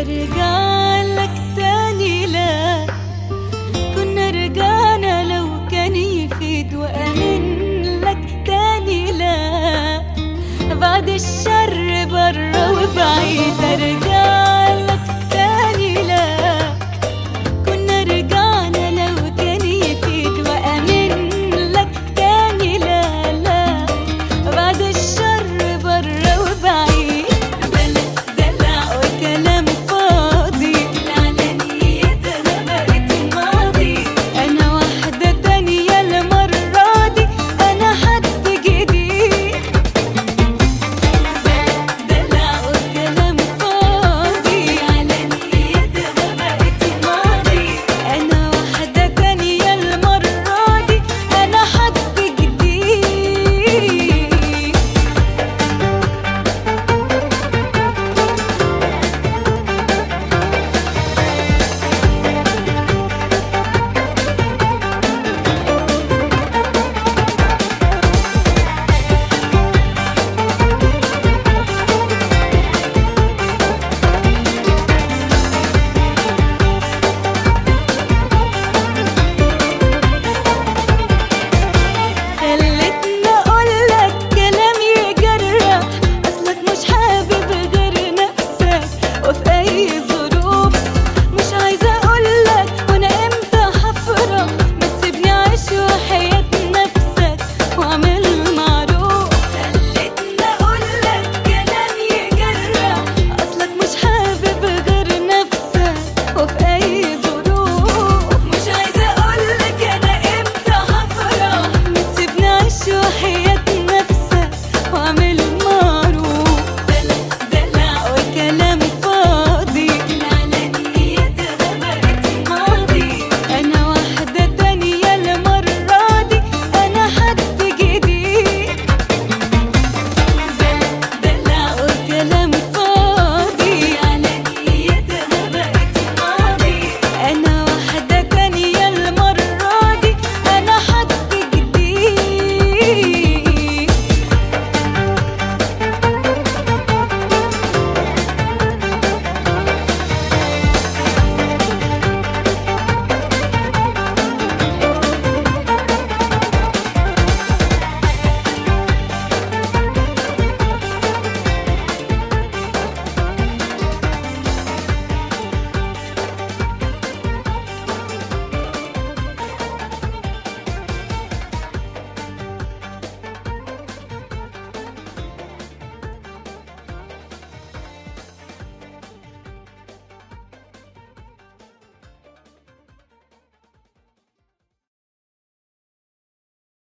ارجع لك تاني لا، كنا رجعنا لو كان يفيد، وامن لك تاني لا، بعد الشر برا وبعيد. ارجع لك تاني لا، كنا رجعنا لو كان يفيد، وامن لك تاني لا لا، بعد الشر برا وبعيد. بلا دلع وكلام